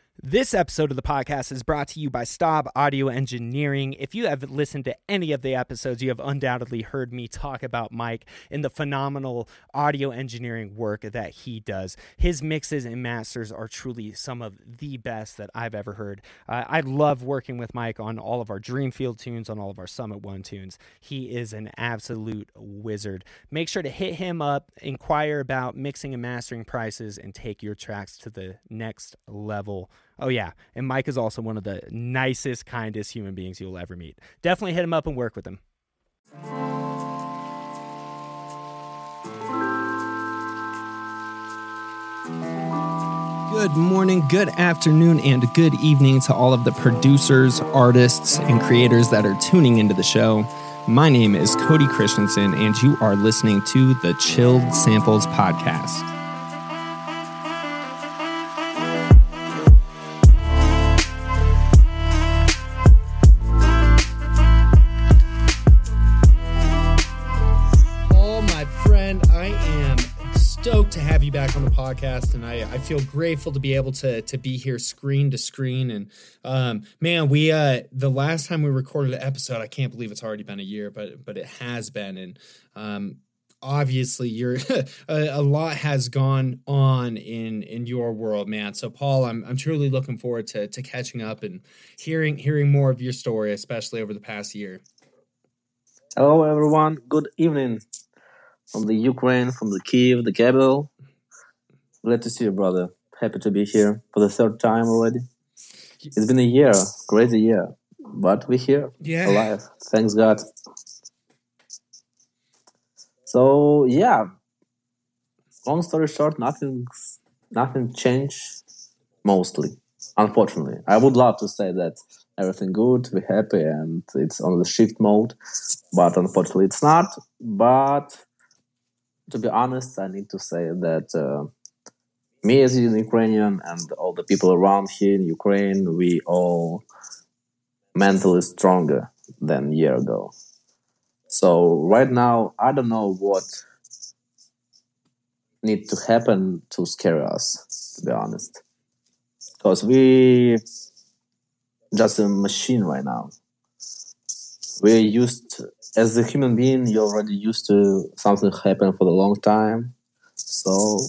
This episode of the podcast is brought to you by Staub Audio Engineering. If you have listened to any of the episodes, you have undoubtedly heard me talk about Mike and the phenomenal audio engineering work that he does. His mixes and masters are truly some of the best that I've ever heard. I love working with Mike on all of our Dreamfield tunes, on all of our Summit One tunes. He is an absolute wizard. Make sure to hit him up, inquire about mixing and mastering prices, and take your tracks to the next level. Oh, yeah. And Mike is also one of the nicest, kindest human beings you'll ever meet. Definitely hit him up and work with him. Good morning, good afternoon, and good evening to all of the producers, artists, and creators that are tuning into the show. My name is Cody Christensen, and you are listening to the Chilled Samples Podcast. Stoked to have you back on the podcast, and I feel grateful to be able to be here screen to screen. And man, we the last time we recorded an episode, I can't believe it's already been a year, but it has been. And obviously, you're a lot has gone on in your world, man. So Paul, I'm truly looking forward to catching up and hearing more of your story, especially over the past year. Hello, everyone. Good evening. From the Ukraine, from the Kyiv, the capital. Glad to see you, brother. Happy to be here for the third time already. It's been a year, crazy year, but we're here, alive. Thanks God. So yeah, long story short, nothing changed. Mostly, unfortunately, I would love to say that everything good, we're happy, and it's on the shift mode, but unfortunately, it's not. But to be honest, I need to say that me as a Ukrainian and all the people around here in Ukraine, we all mentally stronger than a year ago. So right now, I don't know what needs to happen to scare us, to be honest. Because we just a machine right now. We're used, as a human being, you're already used to something happen for a long time. So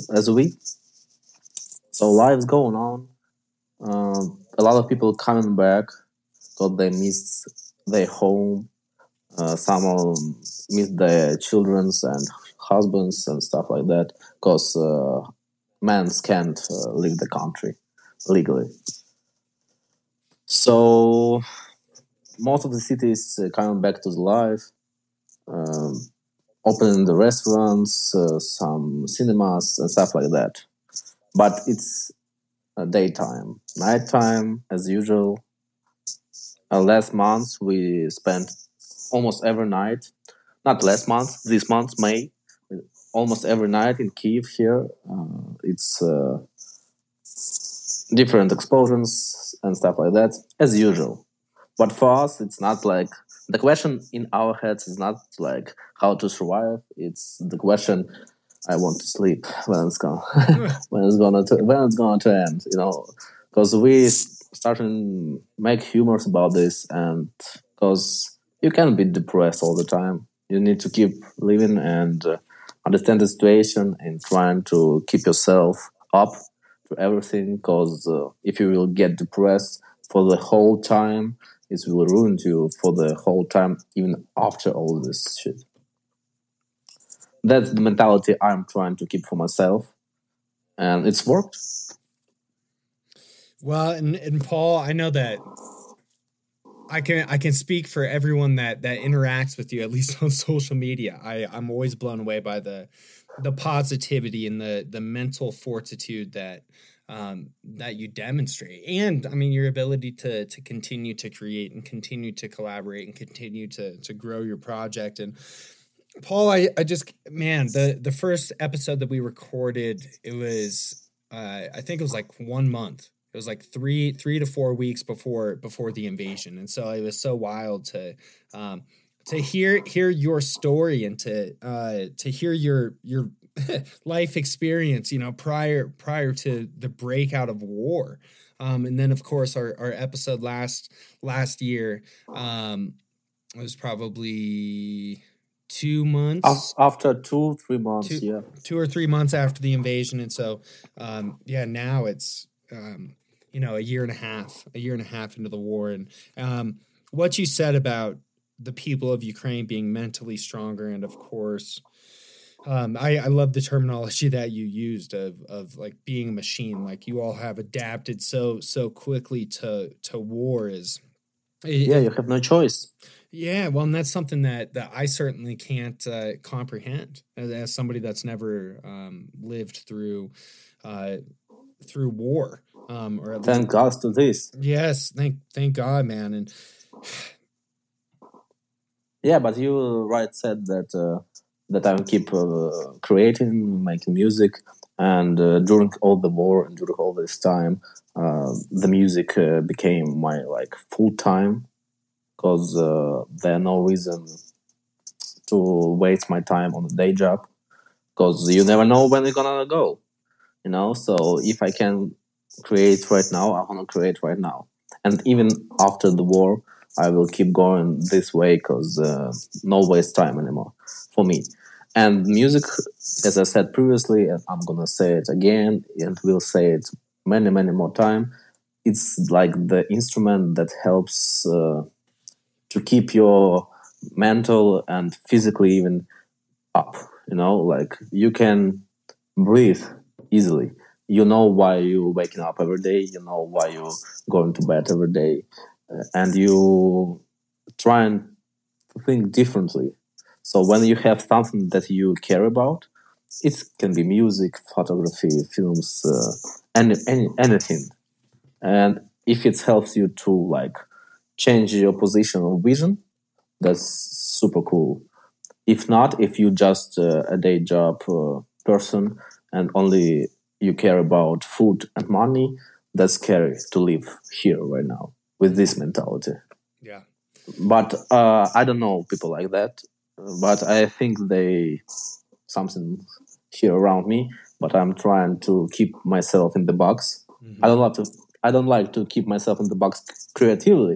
life's going on. A lot of people coming back because they missed their home. Some of them missed their children's and husbands and stuff like that because men can't leave the country legally. So most of the cities coming back to the life, opening the restaurants, some cinemas and stuff like that. But it's daytime. Nighttime, as usual. Last month, we spent almost every night. Not last month, this month, May. Almost every night in Kyiv here. It's different explosions and stuff like that, as usual. But for us, it's not like the question in our heads is not like how to survive. It's the question: I want to sleep when it's going to end. You know, because we starting make humors about this, and because you can't be depressed all the time. You need to keep living and understand the situation and trying to keep yourself up to everything. Because if you will get depressed for the whole time, it will ruin you for the whole time, even after all this shit. That's the mentality I'm trying to keep for myself, and it's worked. Well, and Paul, I know that I can speak for everyone that interacts with you, at least on social media. I'm always blown away by the positivity and the mental fortitude that you demonstrate. And I mean, your ability to continue to create and continue to collaborate and continue to grow your project. And Paul, I just, man, the first episode that we recorded, it was, I think it was like 1 month. It was like 3 to 4 weeks before the invasion. And so it was so wild to hear your story and to hear your life experience, you know, prior to the breakout of war. And then of course our episode last year was probably 2 months, After 2 3 months, two yeah. 2 or 3 months after the invasion. And so yeah, now it's a year and a half into the war. And what you said about the people of Ukraine being mentally stronger, and of course I love the terminology that you used of like being a machine. Like you all have adapted so quickly to war. Yeah, Is you have no choice. Yeah, well, and that's something that I certainly can't comprehend as somebody that's never lived uh, through war, or at least Thank God to this. yes, thank God, man. And Yeah, but you right said that I keep creating, making music, and during all the war and during all this time, the music became my like full time because there no reason to waste my time on a day job because you never know when you're gonna go. So if I can create right now, I want to create right now, and even after the war, I will keep going this way because no waste time anymore for me. And music, as I said previously, and I'm gonna say it again and will say it many more time, it's like the instrument that helps to keep your mental and physically even up. Like you can breathe easily. You know why you're waking up every day. You know why you're going to bed every day, and you try and think differently. So when you have something that you care about, it can be music, photography, films, anything. And if it helps you to like change your position or vision, that's super cool. If not, if you just a day job person and only you care about food and money, that's scary to live here right now with this mentality. yeah, But I don't know people like that. But I think they something here around me. But I'm trying to keep myself in the box. I hmm don't like to. I don't like to keep myself in the box creatively,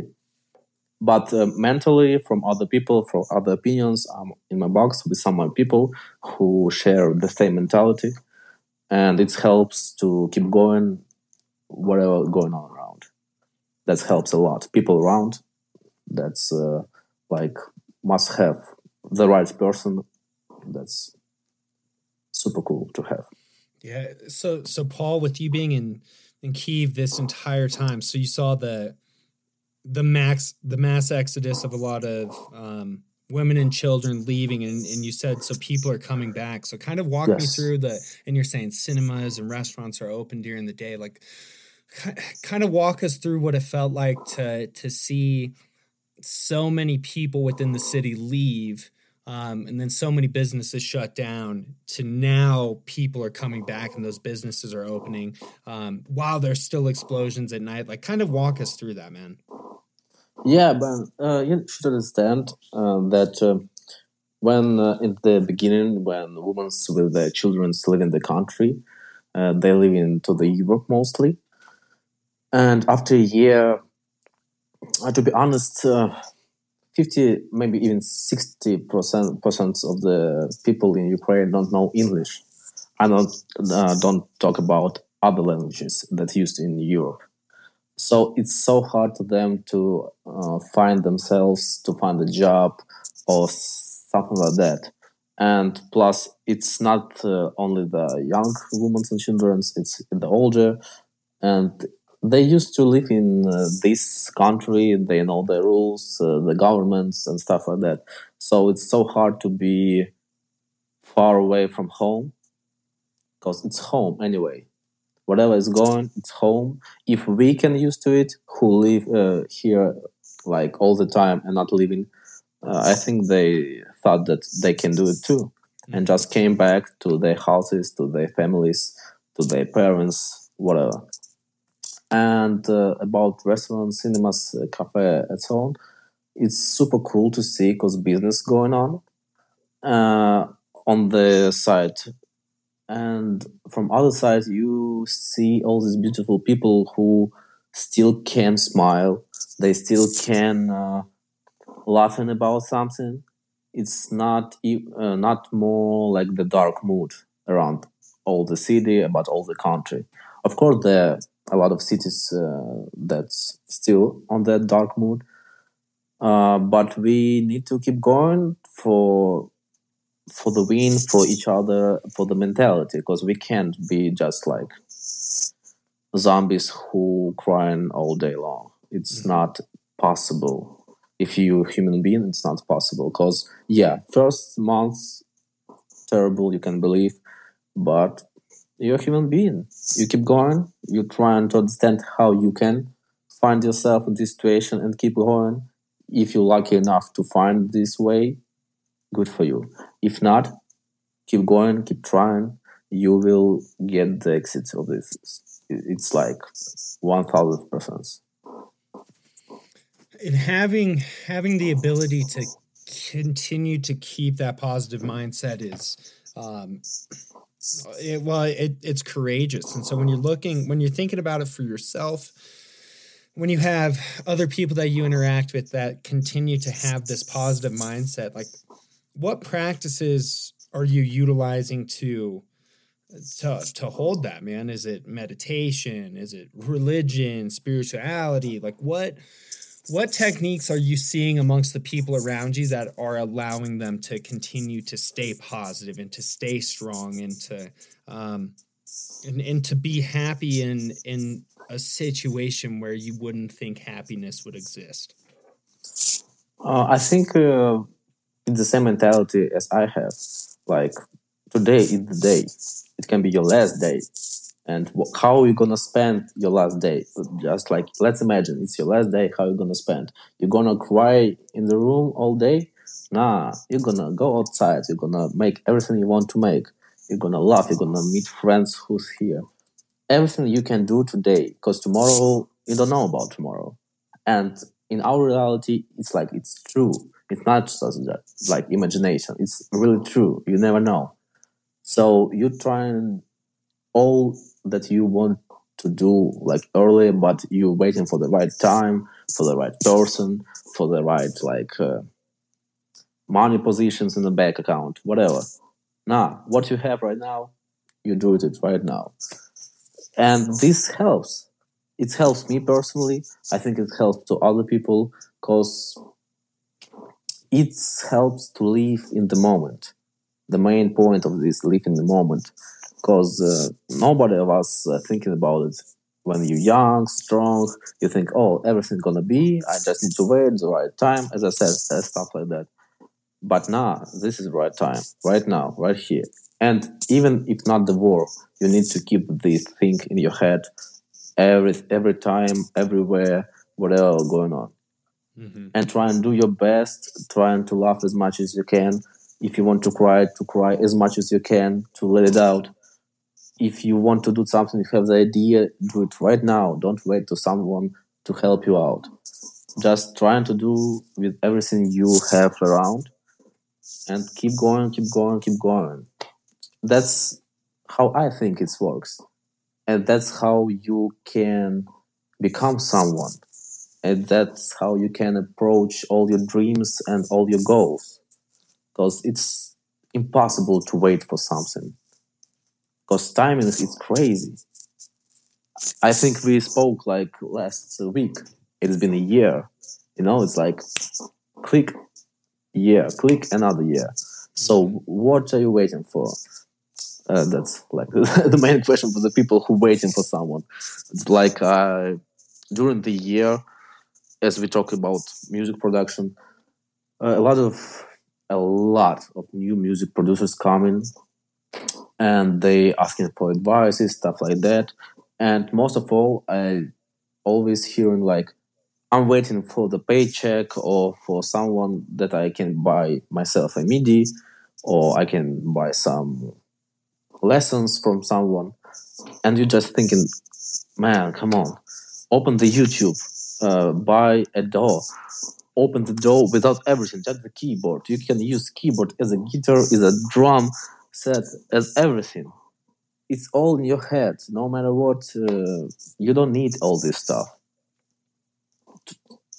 but mentally from other people, from other opinions, I'm in my box with some other people who share the same mentality, and it helps to keep going whatever going on around. That helps a lot. People around, that's like must have the right person. That's super cool to have. yeah. So Paul, with you being in Kyiv this entire time, so you saw the mass exodus of a lot of women and children leaving, and you said so people are coming back. So kind of walk me Yes. through and you're saying cinemas and restaurants are open during the day. Like kind of walk us through what it felt like to see so many people within the city leave. And then so many businesses shut down to now people are coming back and those businesses are opening while there's still explosions at night. Like kind of walk us through that, man. Yeah, but you should understand that when in the beginning, when women with their children live in the country, they live into the Europe mostly. And after a year, to be honest, 50, maybe even 60% of the people in Ukraine don't know English. I don't talk about other languages that used in Europe. So it's so hard to them to find themselves, to find a job or something like that. And plus, it's not only the young women and children; it's the older, and they used to live in this country. They know the rules, the governments, and stuff like that. So it's so hard to be far away from home because it's home anyway. Whatever is going, it's home. If we can used to it, who live here like all the time and not living, I think they thought that they can do it too, and Mhm. just came back to their houses, to their families, to their parents, whatever. And about restaurants, cinemas, cafe, and so on, it's super cool to see because business going uh, on the side, and from other side you see all these beautiful people who still can smile. They still can laughing about something. It's not more like the dark mood around all the city, about all the country. Of course, there are a lot of cities that's still on that dark mood, but we need to keep going for the win, for each other, for the mentality, because we can't be just like zombies who crying all day long. It's not possible. If you're a human being, it's not possible. Because yeah, first months terrible, you can believe, but you're a human being. You keep going. You're trying to understand how you can find yourself in this situation and keep going. If you're lucky enough to find this way, good for you. If not, keep going, keep trying. You will get the exit of this. It's like 1000%. And having the ability to continue to keep that positive mindset is it's courageous. And so when you're thinking about it for yourself, when you have other people that you interact with that continue to have this positive mindset, like what practices are you utilizing to hold that, man? Is it meditation? Is it religion, spirituality? Like what techniques are you seeing amongst the people around you that are allowing them to continue to stay positive and to stay strong and to be happy in a situation where you wouldn't think happiness would exist? I think it's the same mentality as I have. Like today is the day. It can be your last day. And how are you going to spend your last day? Just like, let's imagine it's your last day. How are you going to spend? You're going to cry in the room all day? Nah, you're going to go outside. You're going to make everything you want to make. You're going to laugh. You're going to meet friends who's here. Everything you can do today, because tomorrow, you don't know about tomorrow. And in our reality, it's like, it's true. It's not just like imagination. It's really true. You never know. So you try and all that you want to do like early, but you're waiting for the right time, for the right person, for the right money positions in the bank account, whatever. Nah, what you have right now, you do it right now. And this helps. It helps me personally. I think it helps to other people because it helps to live in the moment. The main point of this live in the moment, because nobody of us thinking about it. When you're young, strong, you think, oh, everything's gonna be. I just need to wait the right time, as I said, stuff like that. But nah, this is the right time, right now, right here. And even if not the war, you need to keep this thing in your head every time, everywhere, whatever going on. And try and do your best, trying to laugh as much as you can. If you want to cry as much as you can, to let it out. If you want to do something, you have the idea, do it right now. Don't wait to someone to help you out. Just trying to do with everything you have around and keep going, keep going, keep going. That's how I think it works. And that's how you can become someone. And that's how you can approach all your dreams and all your goals. Because it's impossible to wait for something. Because timing is crazy. I think we spoke like last week. It's been a year. It's like click year, click another year. So what are you waiting for? That's like the main question for the people who waiting for someone. It's like during the year, as we talk about music production, a lot of new music producers coming, and they asking for advice, stuff like that. And most of all, I always hearing like, I'm waiting for the paycheck or for someone that I can buy myself a MIDI, or I can buy some lessons from someone. And you're just thinking, man, come on, open the YouTube, buy a DAW, open the DAW without everything, just the keyboard. You can use keyboard as a guitar, as a drum set, as everything. It's all in your head. No matter what, you don't need all this stuff.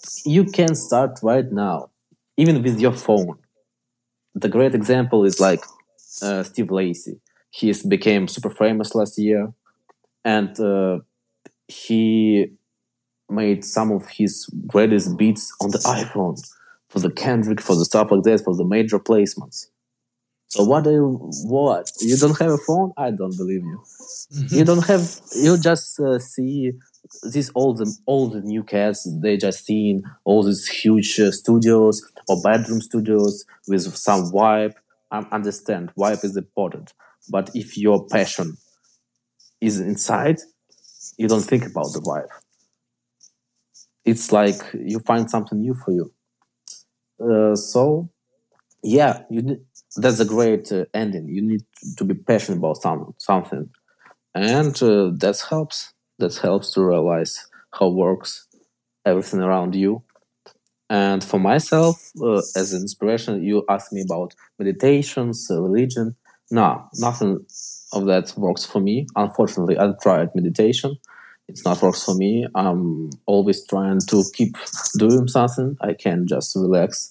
You can start right now, even with your phone. The great example is like Steve Lacy. He became super famous last year, and he made some of his greatest beats on the iPhone for the Kendrick, for the stuff like that, for the major placements. So what? You don't have a phone? I don't believe you. You don't have. You just see these all the new cats. They just seen all these huge studios or bedroom studios with some vibe. I understand vibe is important, but if your passion is inside, you don't think about the vibe. It's like you find something new for you. So yeah, that's a great ending. You need to be passionate about something, and that helps. That helps to realize how works everything around you. And for myself, as an inspiration, you asked me about meditations, religion. No, nothing of that works for me. Unfortunately, I tried meditation. It's not works for me. I'm always trying to keep doing something. I can't just relax.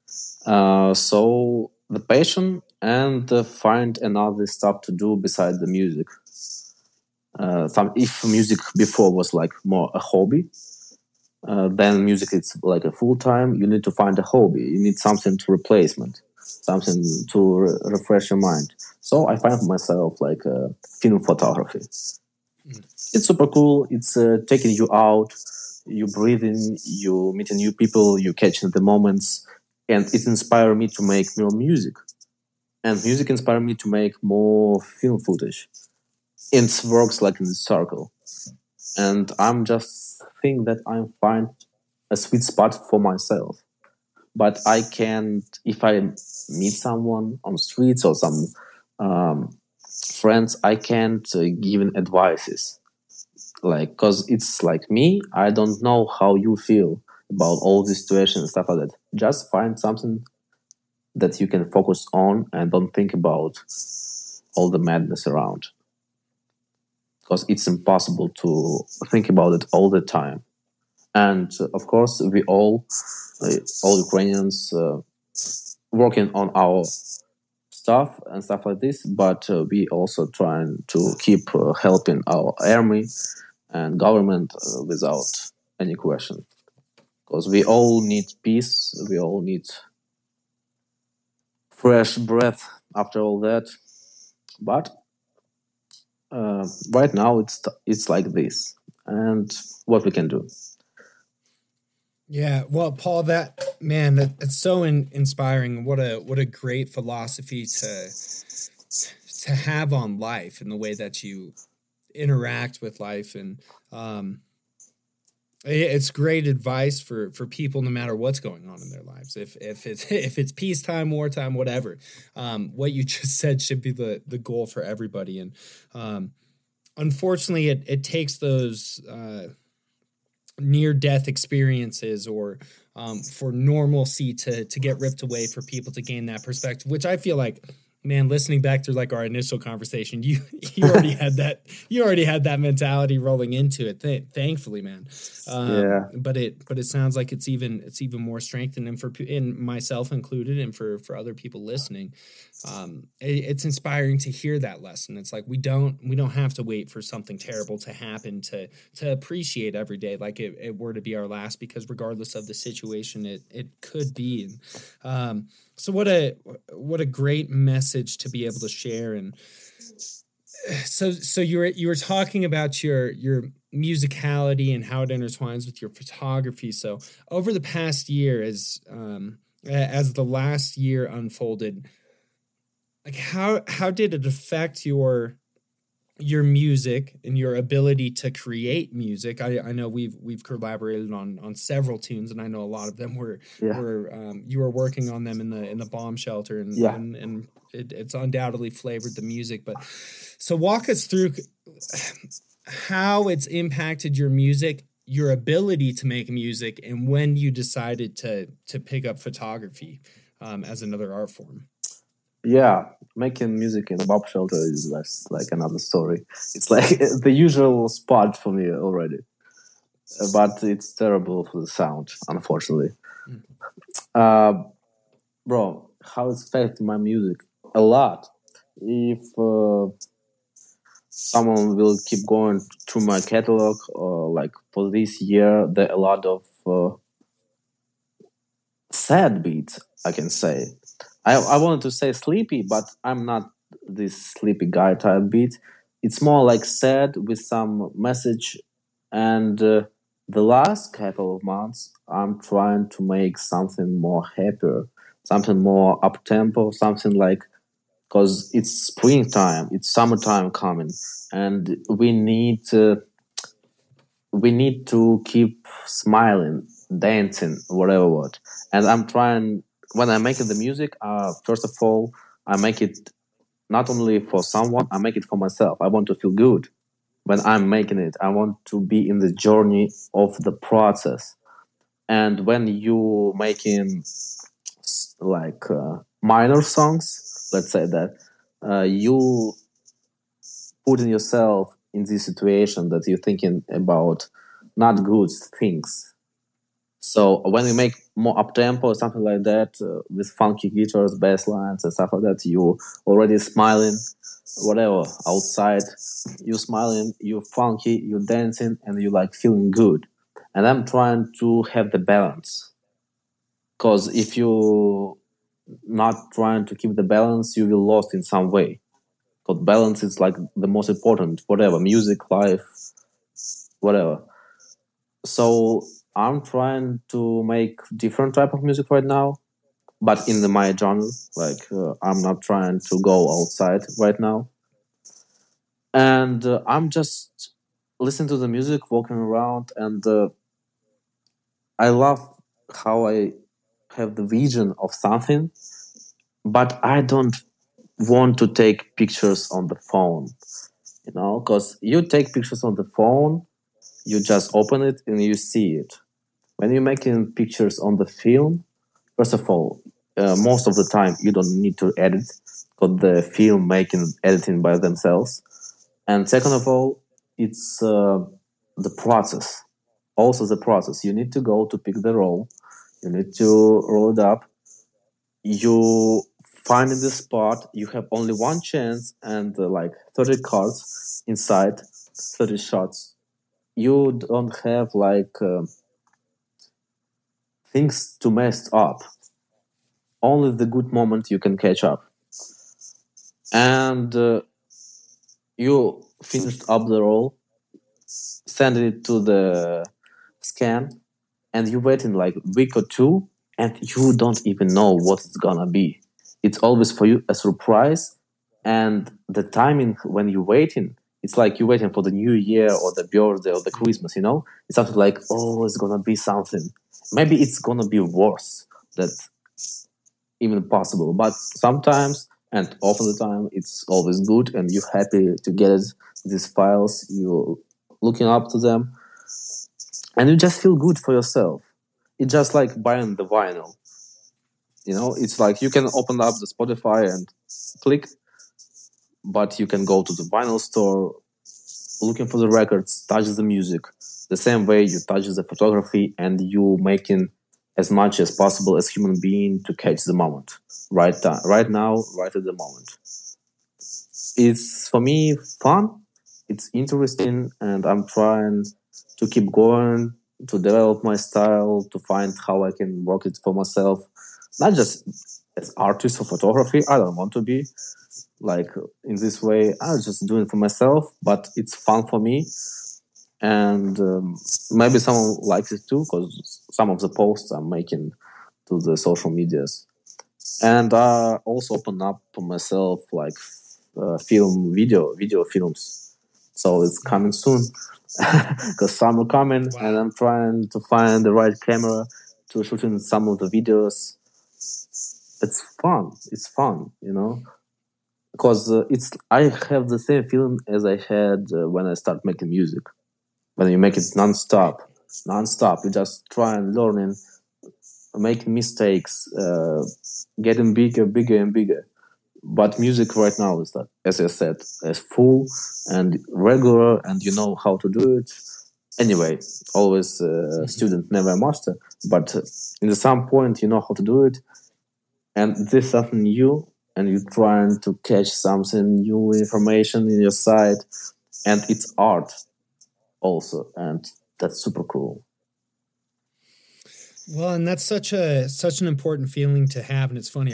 So the passion and find another stuff to do beside the music. Some if music before was like more a hobby, then music is like a full time. You need to find a hobby. You need something to replacement, something to refresh your mind. So I find myself like film photography. It's super cool. It's taking you out. You breathing. You meeting new people. You catching the moments, and it inspired me to make more music. And music inspired me to make more film footage. It works like in a circle, and I'm just think that I find a sweet spot for myself. But I can't if I meet someone on the streets or some um, friends, I can't give advices like because it's like me. I don't know how you feel about all these situations and stuff like that. Just find something that you can focus on and don't think about all the madness around because it's impossible to think about it all the time. And of course, we all Ukrainians, working on our stuff and stuff like this, but we also trying to keep helping our army and government without any question. Because we all need peace, we all need fresh breath after all that. But right now, it's like this, and what we can do. Yeah, well, Paul, that's so inspiring. What a great philosophy to have on life and the way that you interact with life, and it's great advice for people no matter what's going on in their lives. If it's if it's peacetime, wartime, whatever, what you just said should be the goal for everybody. And unfortunately, it takes those near-death experiences or for normalcy to get ripped away for people to gain that perspective, which I feel like, man, listening back to like our initial conversation, you already had that mentality rolling into it. Thankfully, man. Yeah. But it sounds like it's even more strengthened, and in myself included, and for other people listening, it's inspiring to hear that lesson. It's like we don't have to wait for something terrible to happen to appreciate every day like it were to be our last, because regardless of the situation, it could be. So what a great message to be able to share. And so you were talking about your musicality and how it intertwines with your photography. So over the past year, as the last year unfolded, like how did it affect your music and your ability to create music? I know we've collaborated on several tunes, and I know a lot of them were you were working on them in the bomb shelter, and and it's undoubtedly flavored the music. But so walk us through how it's impacted your music, your ability to make music, and when you decided to pick up photography as another art form. Yeah, making music in a bomb shelter is like another story. It's like the usual spot for me already. but it's terrible for the sound, unfortunately. Mm. Uh, Bro, how it's affected my music? A lot. If someone will keep going through my catalog, like for this year, there are a lot of sad beats, I can say. I wanted to say sleepy, but I'm not this sleepy guy type beat. It's more like sad with some message. And the last couple of months, I'm trying to make something more happier, something more up tempo, something like, because it's springtime, it's summertime coming, and we need to keep smiling, dancing, whatever what. And I'm trying, when I'm making the music, first of all, I make it not only for someone, I make it for myself. I want to feel good when I'm making it. I want to be in the journey of the process. And when you making like minor songs, let's say that, you putting yourself in this situation that you're thinking about not good things. So when we make more up tempo or something like that, with funky guitars, bass lines, and stuff like that, you already smiling, whatever outside, you smiling, you funky, you dancing, and you like feeling good. And I'm trying to have the balance, because if you not trying to keep the balance, you will lost in some way. Because balance is like the most important, whatever music, life, whatever. So I'm trying to make different type of music right now, but in my genre. Like I'm not trying to go outside right now, and I'm just listening to the music, walking around, and I love how I have the vision of something, but I don't want to take pictures on the phone. Because you take pictures on the phone, you just open it and you see it. When you're making pictures on the film, first of all, most of the time you don't need to edit, because the film making editing by themselves. And second of all, it's the process. Also, the process. You need to go to pick the roll. You need to roll it up. You find in the spot. You have only one chance and like 30 cards inside, 30 shots. You don't have like things to mess up. Only the good moment you can catch up. And you finished up the roll, send it to the scan, and you wait in like a week or two, and you don't even know what it's gonna be. It's always for you a surprise, and the timing when you're waiting, it's like you're waiting for the new year or the birthday or the Christmas. It's something like, oh, it's gonna be something. Maybe it's gonna be worse. That's even possible, but sometimes and often the time it's always good, and you're happy to get it, these files, you're looking up to them, and you just feel good for yourself. It's just like buying the vinyl. It's like you can open up the Spotify and click, but you can go to the vinyl store looking for the records, touch the music, the same way you touch the photography, and you making as much as possible as human being to catch the moment, right now, right at the moment. It's for me fun, it's interesting, and I'm trying to keep going, to develop my style, to find how I can work it for myself, not just as artist or photography. I don't want to be like in this way. I'm just doing it for myself, but it's fun for me, and maybe someone likes it too, because some of the posts I'm making to the social medias. And I also open up for myself like video films. So it's coming soon, because summer coming, Wow. and I'm trying to find the right camera to shoot in some of the videos. It's fun. It's fun. Because I have the same feeling as I had when I start making music. When you make it non-stop, you just try and learning, making mistakes, getting bigger and bigger. But music right now is, as I said, as full and regular, and you know how to do it. Anyway, always Mhm. student, never a master. But in some point, you know how to do it, and this is something new, and you're trying to catch something new information in your site, and it's art also, and that's super cool. Well, and that's such an important feeling to have. And it's funny,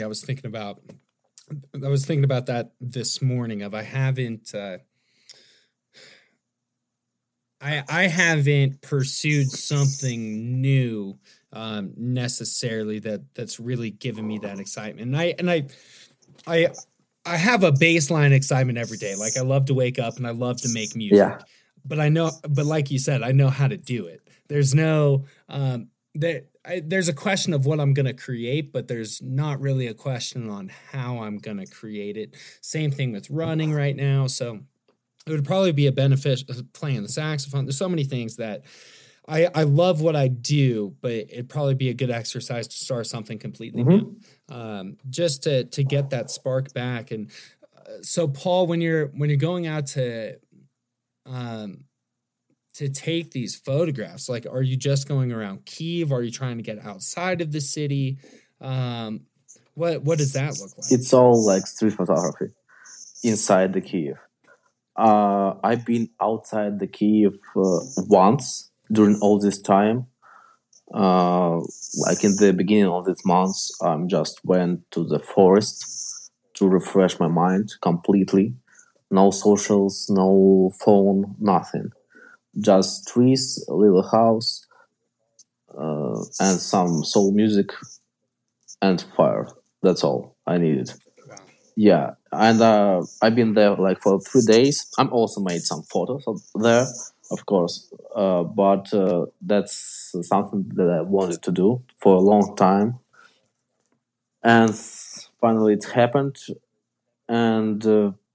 I was thinking about that this morning. Of I haven't pursued something new necessarily that's really given me that excitement. I I have a baseline excitement every day. Like I love to wake up and I love to make Yeah, music. But like you said, I know how to do it. There's no there's a question of what I'm going to create, but there's not really a question on how I'm going to create it. Same thing with running right now. So it would probably be a benefit playing the saxophone. There's so many things that I love what I do, but it'd probably be a good exercise to start something completely new, hmm just to get that spark back. And so, Paul, when you're going out um, to take these photographs, like, are you just going around Kiev? Are you trying to get outside of the city? Um, what does that look like? it's all like street photography inside the Kiev. I've been outside the Kiev once during all this time. Uh, like in the beginning of this month, I just went to the forest to refresh my mind completely. No socials, no phone, nothing. Just trees, a little house, and some soul music and fire. That's all I needed. Wow. Yeah, and I've been there like for 3 days. I'm also made some photos there, of course, but that's something that I wanted to do for a long time, and finally it happened. And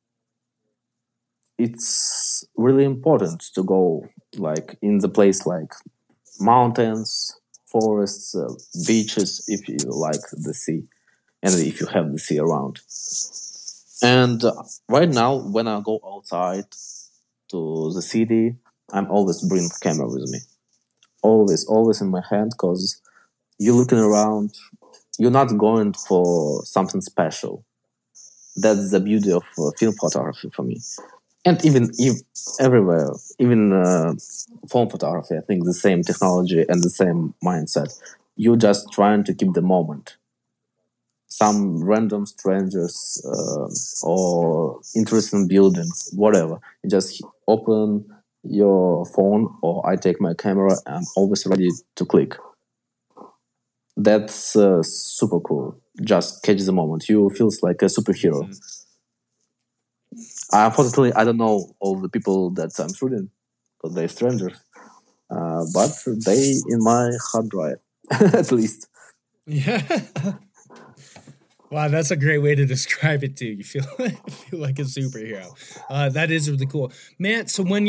it's really important to go like in the place like mountains, forests, beaches if you like the sea, and if you have the sea around. And right now, when I go outside to the city, I'm always bring camera with me. Always in my hand, because you're looking around. You're not going for something special. That's the beauty of film photography for me. And even if everywhere, even phone photography, I think the same technology and the same mindset. You're just trying to keep the moment. Some random strangers or interesting buildings, whatever. You just open your phone, or I take my camera. I'm always ready to click. That's super cool. Just catch the moment. You feels like a superhero. Mhm. Unfortunately, I don't know all the people that I'm shooting because they're strangers. But they in my hard drive, at least. Yeah. Wow, that's a great way to describe it too. You feel feel like a superhero. That is really cool, man.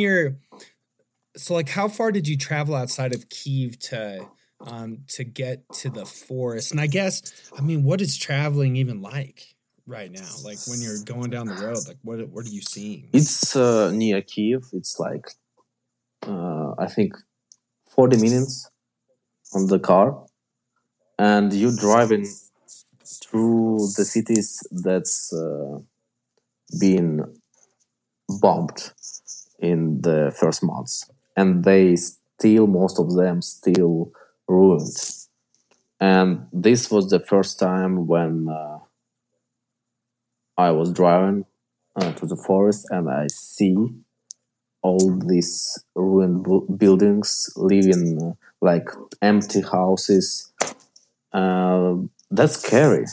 So like, how far did you travel outside of Kiev to get to the forest? And I guess, I mean, what is traveling even like right now? Like when you're going down the road, like what are you seeing? It's near Kiev. It's like I think 40 minutes on the car, and you driving through the cities that's been bombed in the first months, and they still most of them still ruined. And this was the first time when I was driving to the forest, and I see all these ruined buildings, living like empty houses. That's scary.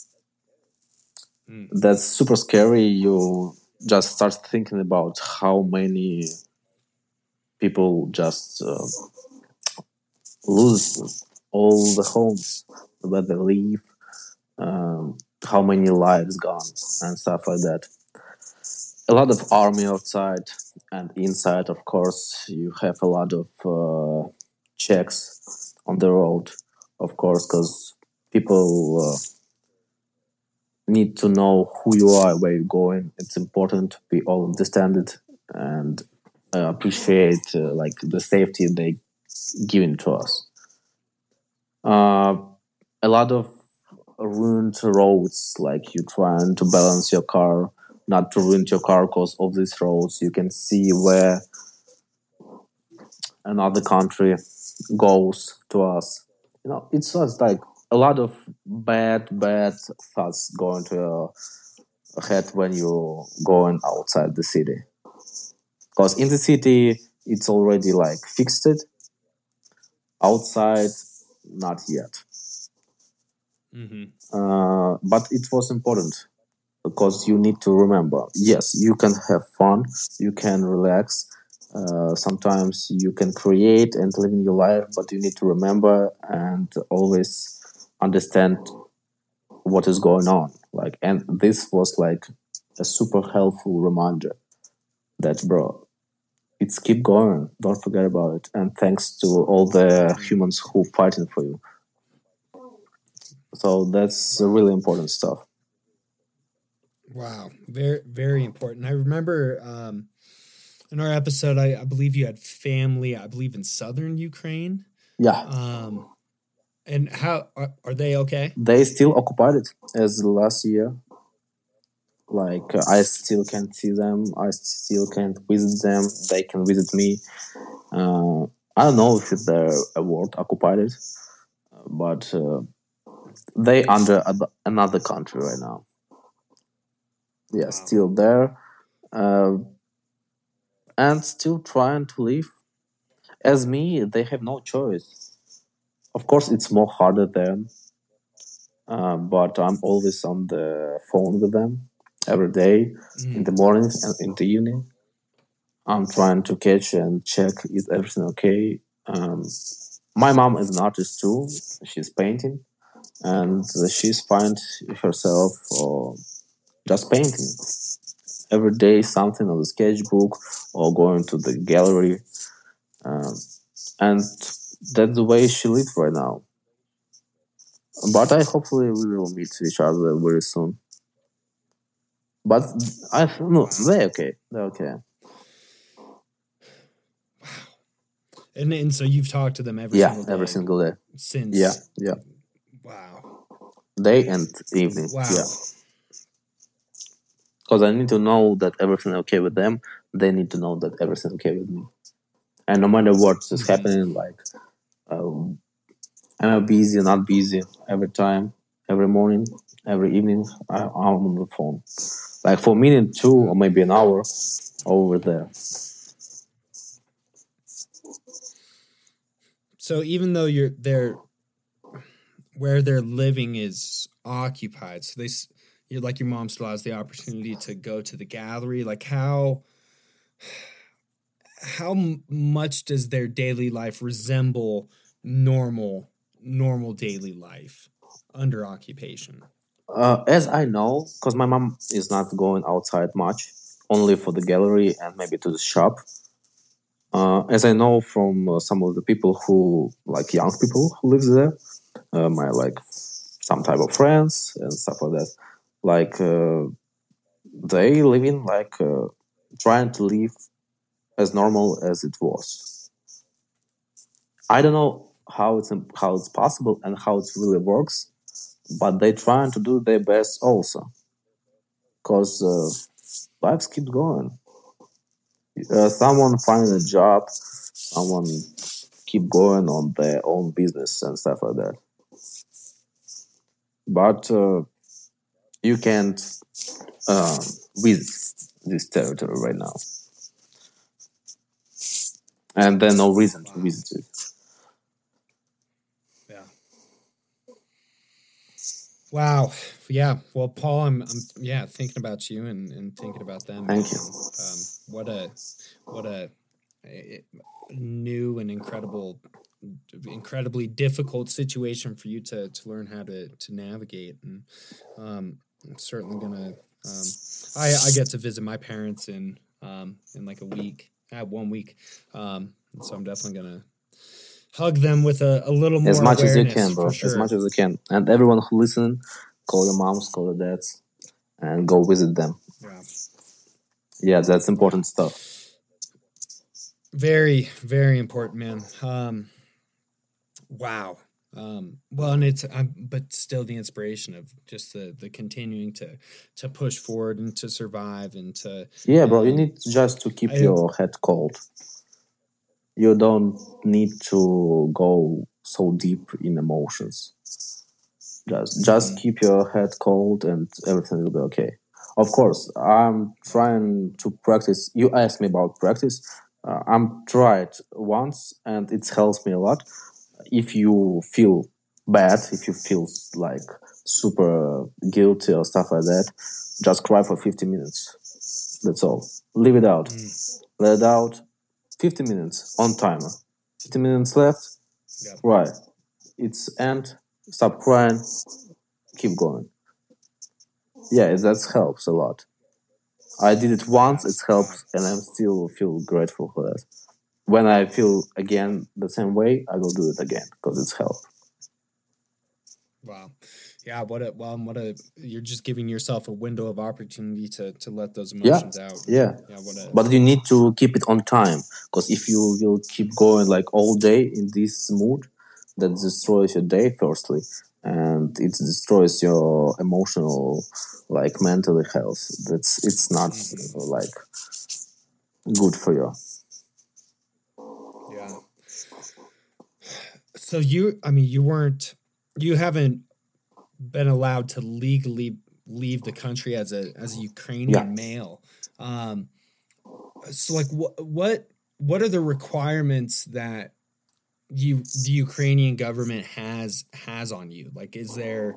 Mm. That's super scary. You just start thinking about how many people just lose all the homes where they live, how many lives gone, and stuff like that. A lot of army outside, and inside, of course, you have a lot of checks on the road, of course, because people need to know who you are, where you're going. It's important we all understand it, and appreciate like the safety they giving to us. Uh, a lot of ruined roads, like you trying to balance your car, not to ruin your car because of these roads. You can see where another country goes to us. It's just like a lot of bad thoughts going to your head when you're going outside the city. Because in the city, it's already like fixed it. Outside, not yet. But it was important because you need to remember, yes, you can have fun, you can relax, sometimes you can create and live in your life, but you need to remember and always understand what is going on. Like, and this was like a super helpful reminder that, bro, it's keep going, don't forget about it, and thanks to all the humans who fighting for you. So that's really important stuff. Wow, very very important. I remember in our episode, I believe you had family. I believe in southern Ukraine. Yeah, And how are they okay? they still occupied it as last year. Like I still can't see them. I still can't visit them. They can visit me. I don't know if they're a word occupied it, but they under another country right now. Yeah, still there, uh, and still trying to live. As me, they have no choice. Of course, it's more harder than, but I'm always on the phone with them every day, in the morning and in the evening. I'm trying to catch and check is everything okay. My mom is an artist too. She's painting, and she's find herself just painting every day, something on the sketchbook or going to the gallery, and that's the way she lives right now. But I hopefully we will meet each other very soon. But I no, they're okay. They're okay. And so you've talked to them every Yeah, single day every single day. since. Yeah. Wow. Day and evening. Wow. Yeah. Because I need to know that everything okay with them. They need to know that everything okay with me. And no matter what is happening, like am I busy, not busy, every time, every morning, every evening, I'm on the phone. Like for a minute, 2, or maybe an hour over there. So even though where they're living is occupied, so you're like your mom still has the opportunity to go to the gallery. Like how much does their daily life resemble normal daily life under occupation? As I know, because my mom is not going outside much, only for the gallery and maybe to the shop. As I know from some of the people who, like young people who live there, my like some type of friends and stuff like that, like they living like trying to live as normal as it was. I don't know how it's possible and how it really works, but they trying to do their best also, because lives keep going. Someone finding a job, someone keep going on their own business and stuff like that. But you can't visit this territory right now, and there's no reason to visit it. Yeah. Wow. Yeah. Well, Paul, I'm thinking about you and thinking about them. Thank you. What a new and incredibly difficult situation for you to learn how to navigate. And I'm certainly gonna. I get to visit my parents in like a week. 1 week. So I'm definitely gonna hug them with a little more as much as you awareness, can, bro. for sure. As much as you can, and everyone who listen, call your moms, call your dads, and go visit them. Yeah. Yeah, that's important stuff. Very, very important, man. Wow. Well, and it's but still the inspiration of just the continuing to push forward and to survive and to Yeah, bro, you um need just to keep I your head cold. You don't need to go so deep in emotions. Just mhm, keep your head cold and everything will be okay. Of course, I'm trying to practice. You asked me about practice. I'm tried once and it helps me a lot. If you feel bad, if you feel like super guilty or stuff like that, just cry for 50 minutes. That's all. Leave it out. mm, Let it out. 50 minutes on timer. 50 minutes left. yeah. Cry. It's end. Stop crying. Keep going. Yeah, that helps a lot. I did it once. Wow. It Wow. helps, and I still feel grateful for that. When I feel again the same way, I will do it again because it's help. Wow. Yeah, what a you're just giving yourself a window of opportunity to let those Yeah, emotions out. yeah. Yeah, what a But you need to keep it on time because if you will keep going like all day in this mood, that destroys your day firstly, and it destroys your emotional, like mentally health. It's not mhm, like good for you. yeah. So I mean, you haven't been allowed to legally leave the country as a Yeah. Ukrainian male. Um, so like what are the requirements that the Ukrainian government has on you? Like, is there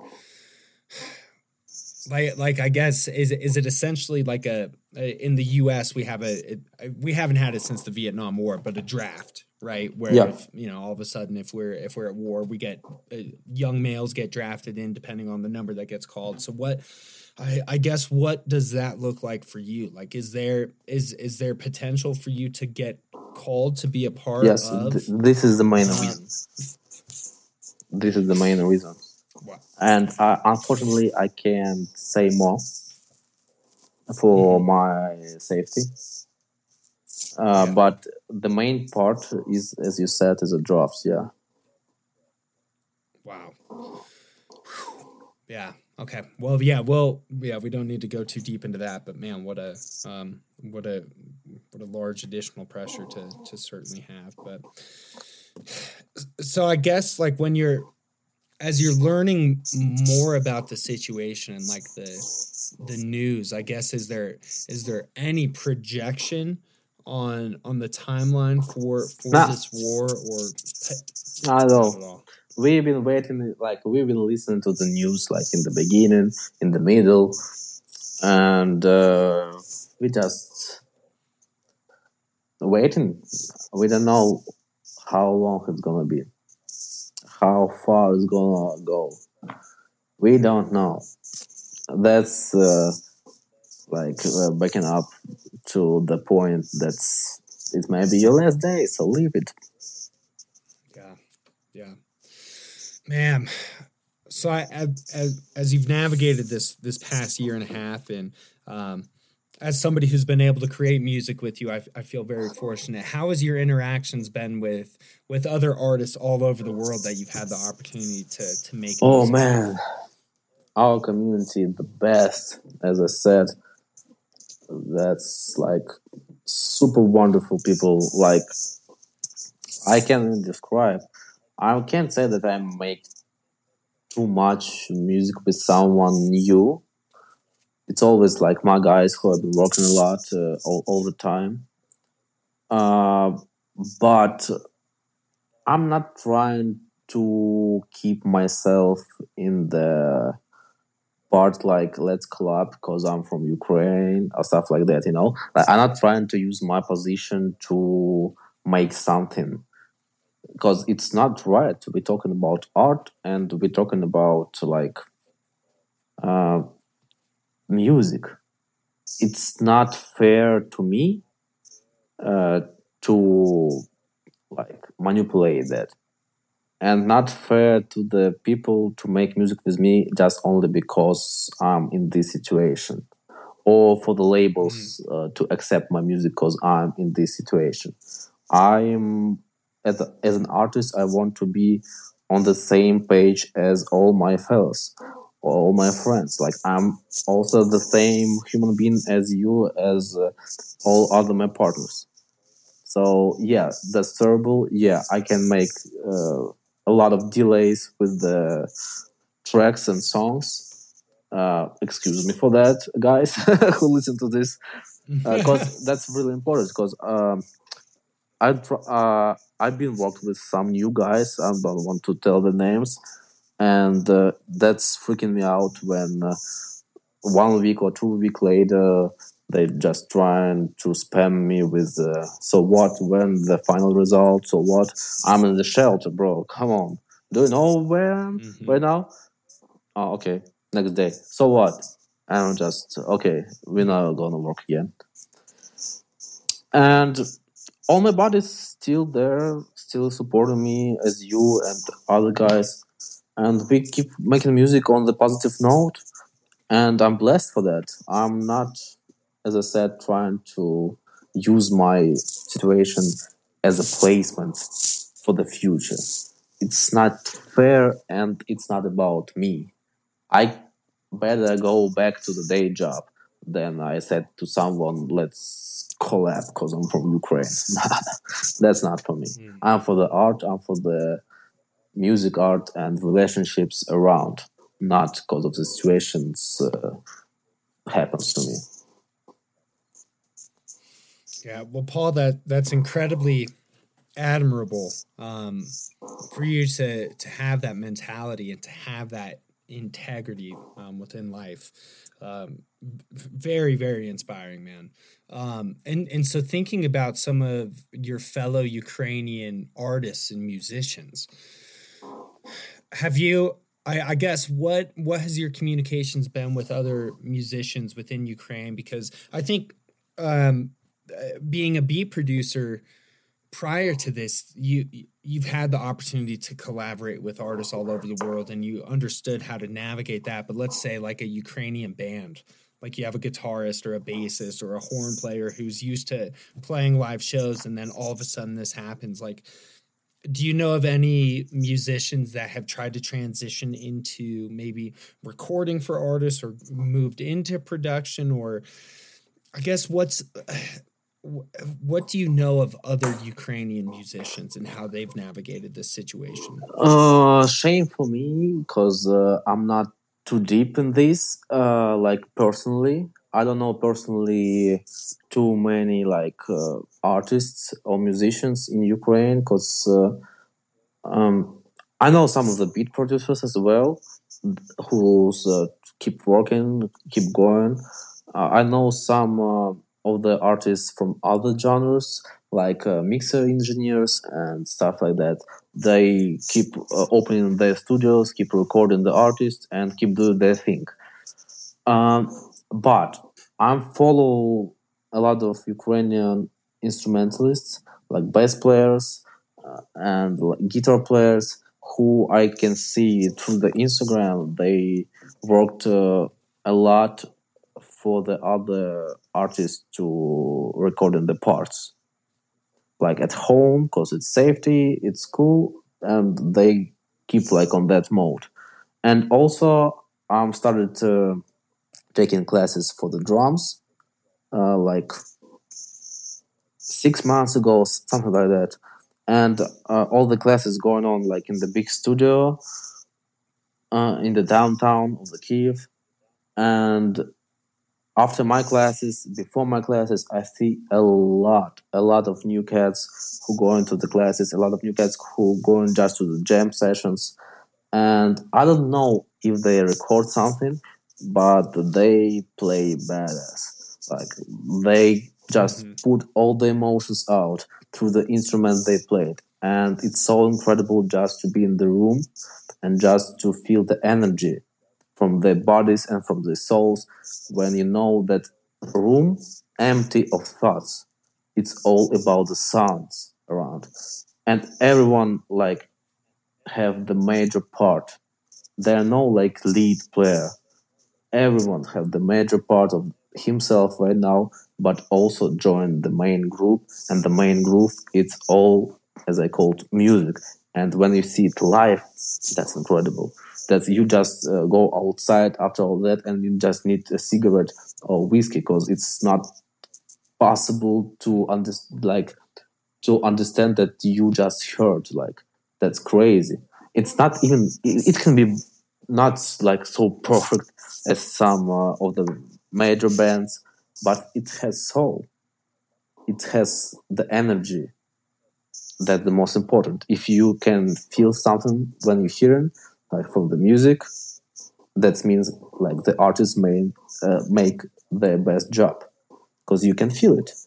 like I guess is it essentially like in the U.S. we haven't had it since the Vietnam War, but a draft, right? Where Yeah. if all of a sudden if we're at war, we get young males get drafted in depending on the number that gets called. So I guess what does that look like for you? Like, is there potential for you to get called to be a part Yes. of? This is the main Uh, reason. This is the main reason. what? And unfortunately, I can't say more for Mm-hmm. my safety. Yeah. But the main part is, as you said, is a draft. Yeah. Wow. Yeah. Okay. Well, yeah. Well, yeah. We don't need to go too deep into that, but man, what a what a large additional pressure to certainly have. But so I guess like when as you're learning more about the situation and like the news, I guess is there any projection on the timeline for Nah, this war or I not know. at all? We've been waiting, like we've been listening to the news, like in the beginning, in the middle, and we just waiting. We don't know how long it's gonna be, how far it's gonna go. We don't know. That's backing up to the point that's it may be your last day, so leave it. Yeah. Yeah. Man, so as you've navigated this past year and a half, and as somebody who's been able to create music with you, I feel very fortunate. How has your interactions been with other artists all over the world that you've had the opportunity to make Oh music man, with? our community the best. As I said, that's like super wonderful people. Like I can't even describe. I can't say that I make too much music with someone new. It's always like my guys who have been working a lot all the time. Uh, but I'm not trying to keep myself in the part like let's collab because I'm from Ukraine or stuff like that. Like I'm not trying to use my position to make something because it's not right to be talking about art and to be talking about like uh, music. It's not fair to me uh, to like manipulate that, and not fair to the people to make music with me just only because I'm in this situation, or for the Mm-hmm. labels to accept my music because I'm in this situation. I'm as an artist, I want to be on the same page as all my fellows, all my friends. Like I'm also the same human being as you, as all other my partners. So yeah, that's terrible. Yeah, I can make a lot of delays with the tracks and songs. Excuse me for that, guys who listen to this, because that's really important. Because I've been worked with some new guys. I don't want to tell the names, and that's freaking me out when 1 week or 2 week later they just trying to spam me with so what, when the final result, so what, I'm in the shelter, bro, come on, do you know where I am right now? Oh, okay, next day, so what? I'm just okay, we're not gonna work again. And all my body's still there, still supporting me as you and other guys, and we keep making music on the positive note, and I'm blessed for that. I'm not, as I said, trying to use my situation as a placement for the future. It's not fair, and it's not about me. I better go back to the day job than I said to someone, let's collab because I'm from Ukraine. That's not for me. I'm for the art, I'm for the music, art, and relationships around, not because of the situations happens to me. Yeah, well, Paul, that's incredibly admirable, for you to have that mentality and to have that integrity, within life. Very, very inspiring, man. And so thinking about some of your fellow Ukrainian artists and musicians, have you? I guess what has your communications been with other musicians within Ukraine? Because I think, being a beat producer prior to this, you've had the opportunity to collaborate with artists all over the world, and you understood how to navigate that. But let's say like a Ukrainian band, like you have a guitarist or a bassist or a horn player who's used to playing live shows, and then all of a sudden this happens. Like, do you know of any musicians that have tried to transition into maybe recording for artists or moved into production? Or I guess what do you know of other Ukrainian musicians and how they've navigated this situation? Shame for me because I'm not too deep in this. Like personally, I don't know personally too many like artists or musicians in Ukraine because um, I know some of the beat producers as well who's keep working, keep going. I know some of the artists from other genres, like mixer engineers and stuff like that. They keep opening their studios, keep recording the artists, and keep doing their thing. Um, but I follow a lot of Ukrainian instrumentalists, like bass players and like guitar players, who I can see through the Instagram. They worked a lot for the other artists to record in the parts, like at home, because it's safety, it's cool, and they keep like on that mode. And also, I'm started taking classes for the drums, like 6 months ago, something like that. And all the classes going on like in the big studio in the downtown of the Kiev. And after my classes, before my classes, I see a lot of new cats who go into the classes, a lot of new cats who go in just to the jam sessions. And I don't know if they record something, but they play badass. Like they just put all the emotions out through the instrument they played. And it's so incredible just to be in the room and just to feel the energy from their bodies and from their souls when you know that room empty of thoughts. It's all about the sounds around. And everyone like have the major part. There are no like lead player. Everyone have the major part of himself right now, but also join the main group. And the main group, it's all, as I called, music. And when you see it live, that's incredible. That you just go outside after all that, and you just need a cigarette or whiskey, because it's not possible to to understand that you just heard. Like, that's crazy. It's not even, it can be not like so perfect as some of the major bands, but it has soul, it has the energy. That's the most important. If you can feel something when you hear it, like from the music, that means like the artist may make their best job, because you can feel it.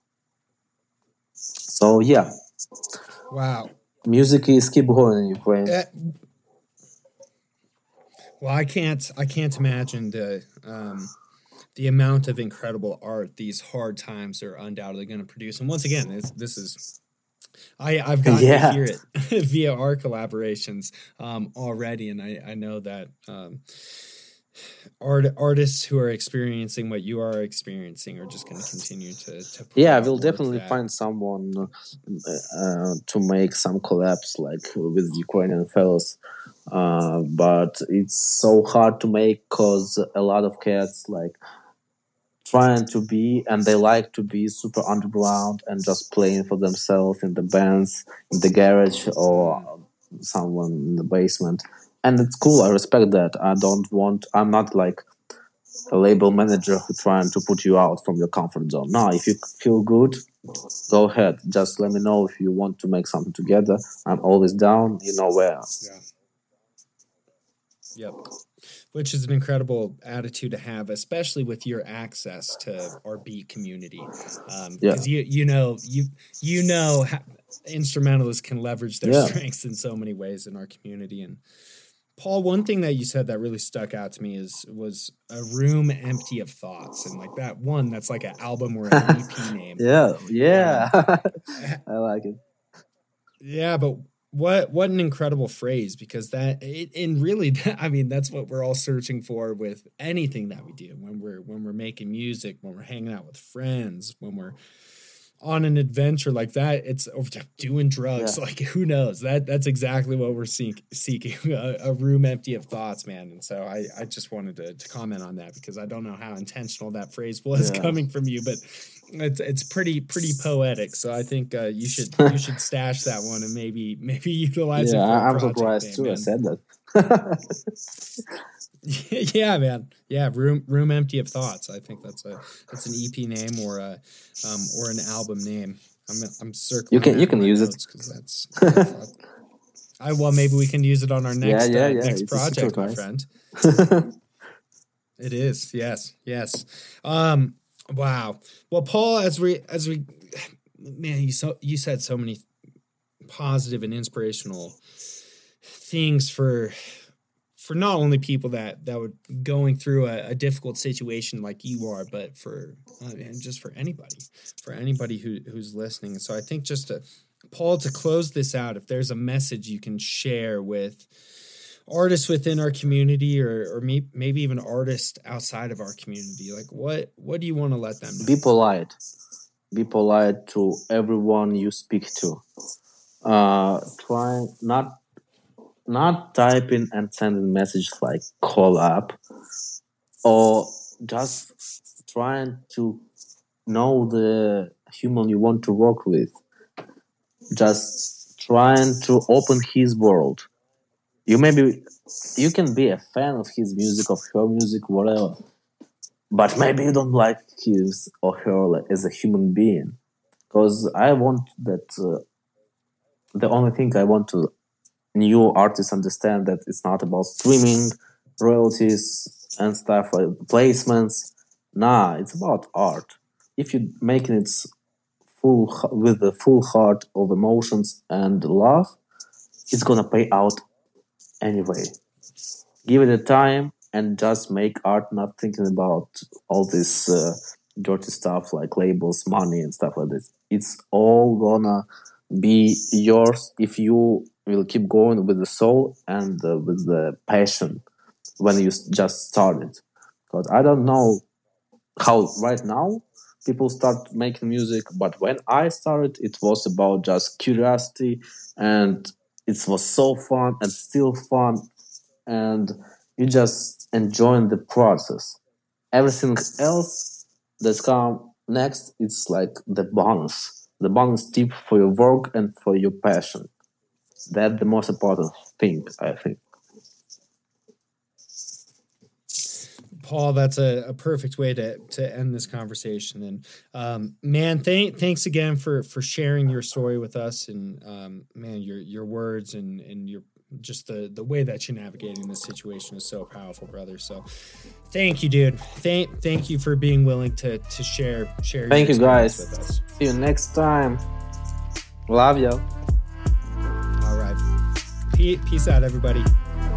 So yeah, Wow. music is keep going in Ukraine. Uh, well, I can't imagine the amount of incredible art these hard times are undoubtedly going to produce. And once again, this is I've gotten to Yeah, hear it via our collaborations already, and I know that artists who are experiencing what you are experiencing are just going to continue to put yeah, I out will work definitely that. find someone to make some collabs like with Ukrainian fellows. But it's so hard to make because a lot of cats like trying to be, and they like to be super underground and just playing for themselves in the bands, in the garage, or someone in the basement. And it's cool. I respect that. I'm not like a label manager who trying to put you out from your comfort zone. No, if you feel good, go ahead. Just let me know if you want to make something together. I'm always down. You know where. Yeah. Yep. Which is an incredible attitude to have, especially with your access to our beat community, Yeah, because you know how instrumentalists can leverage their yeah, strengths in so many ways in our community. And Paul, one thing that you said that really stuck out to me was a room empty of thoughts, and like that one, that's like an album or an EP name. yeah, yeah. Um, I like it. Yeah, but what an incredible phrase, because that it and really I mean that's what we're all searching for with anything that we do, when we're making music, when we're hanging out with friends, when we're on an adventure like that. It's or doing Yeah, drugs, like who knows, that's exactly what we're seeking a room empty of thoughts, man. And so I just wanted to comment on that, because I don't know how intentional that phrase was yeah. coming from you, but it's pretty poetic. So I think you should stash that one and maybe utilize Yeah, it for a I'm project surprised name, too. I man. said that. Yeah, man. Yeah, room empty of thoughts. I think that's an EP name or an album name. I'm You circling can you that in can my use it. notes, because that's I thought I well maybe we can use it on our Yeah, next yeah, yeah. next It's a secret, project, my nice. friend. It is. Yes. Yes. Wow. Well, Paul, as we man, you said so many positive and inspirational things for not only people that were going through a difficult situation like you are, but and just for anybody who's listening. So I think just to Paul, to close this out, if there's a message you can share with artists within our community, or maybe even artists outside of our community, like what do you want to let them Be know? polite. Be polite to everyone you speak to. Try not typing and sending messages like call up, or just trying to know the human you want to work with. Just trying to open his world. You can be a fan of his music, of her music, whatever, but maybe you don't like his or her like, as a human being. Because I want that. The only thing I want to new artists understand that it's not about streaming, royalties, and stuff like placements. Nah, it's about art. If you're making it with the full heart of emotions and love, it's gonna pay out anyway. Give it a time and just make art, not thinking about all this dirty stuff like labels, money, and stuff like this. It's all gonna be yours if you will keep going with the soul and with the passion when you just started. Because I don't know how right now, people start making music. But when I started, it was about just curiosity, and it was so fun and still fun, and you just enjoying the process. Everything else that's come next, it's like the bonus tip for your work and for your passion. That's the most important thing, I think. Paul, that's a perfect way to end this conversation. And man, thanks again for sharing your story with us, and man, your words and your just the way that you're navigating this situation is so powerful, brother. So thank you, dude. Thank you for being willing to share Thank your you guys with us. See you next time. Love you. All right. Peace out, everybody.